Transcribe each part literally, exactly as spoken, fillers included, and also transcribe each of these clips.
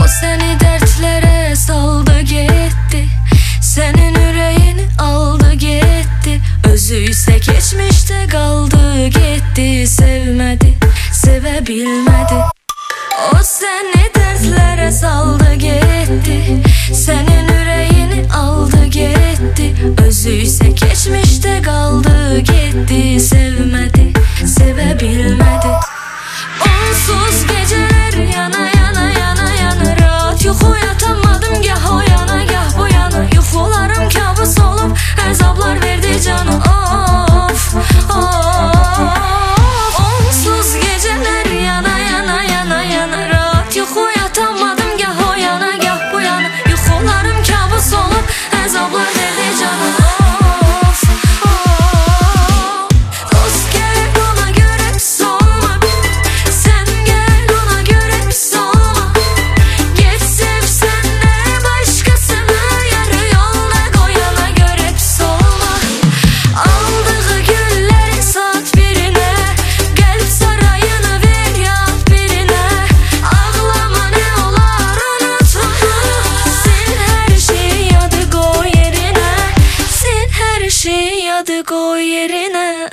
seni dertlere saldı gitti, senin yüreğini aldı gitti. Özü ise geçmişte kaldı gitti, sevmedi, sevebilmedi. O seni dertlere saldı gitti, senin yüreğini aldı gitti. Özü ise geçmişte kaldı gitti, sevmedi, sevebilmedi. Onsuz geceler yana yana yana yana, rahat yuxu yatamadım, gah o yana gah bu yana. Yuxularım kabus olup əzablar verdi canı, of of. Onsuz geceler yana yana yana yana, rahat yuxu yatamadım, gah o yana gah bu yana. Yuxularım kabus olup əzablar verdi canı, of of. Dost gerek ona göre solma, sen gel ona göre pis olma. Geç sevsen de başkasını, yarı yolda koyana göre pis olma. Aldığı gülleri sat birine, kalp sarayını ver yat birine. Ağlama ne olar unutma, sil her şeyi yadı koy yerine, sil her şeyi yadı koy yerine.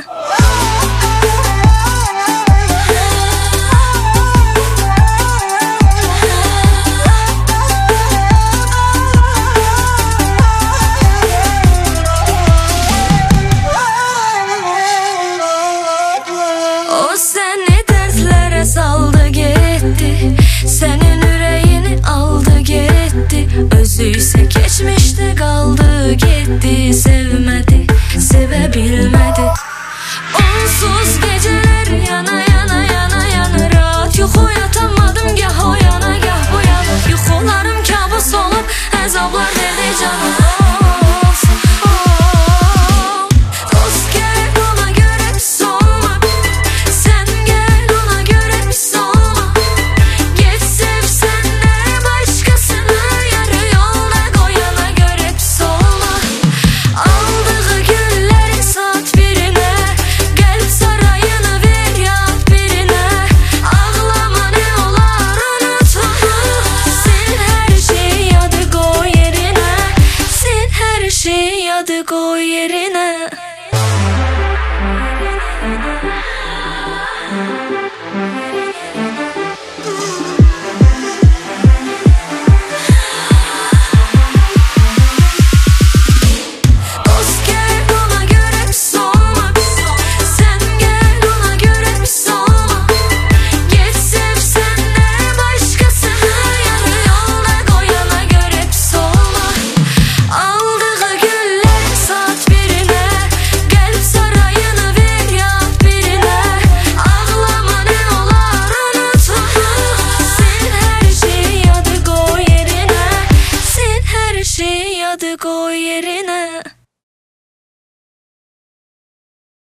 O seni dertlere saldı gitti, senin yüreğini aldı gitti. Özü ise geçmişte kaldı gitti, sevmedi, sevebilmedi. Onsuz geceler yana yana yana yana, rahat yuxu yatamadım, gah o yana gah bu yana. Yuxularım kabus olup əzablar verdi canı, of of. Dost gerek ona göre pis olma, sen gel ona göre pis olma. Geç sevsen de başkasını, yarı yolda koyana göre pis olma. Aldığı gülleri sat birine, kalp sarayını ver yat birine. Ağlama ne olar unutma, sil her şeyi yadı koy yerine, sil her şeyi yadı koy yerine. Dost gerek ona göre pis olma, sen gel ona göre pis olma. Geç sevsen de başkasını, yarı yolda koyana göre pis olma. Aldığı gülleri sat birine, kalp sarayını ver yat birine. Ağlama ne olar unutma, sil her şeyi yadı koy yerine, sil her şeyi yadı koy yerine.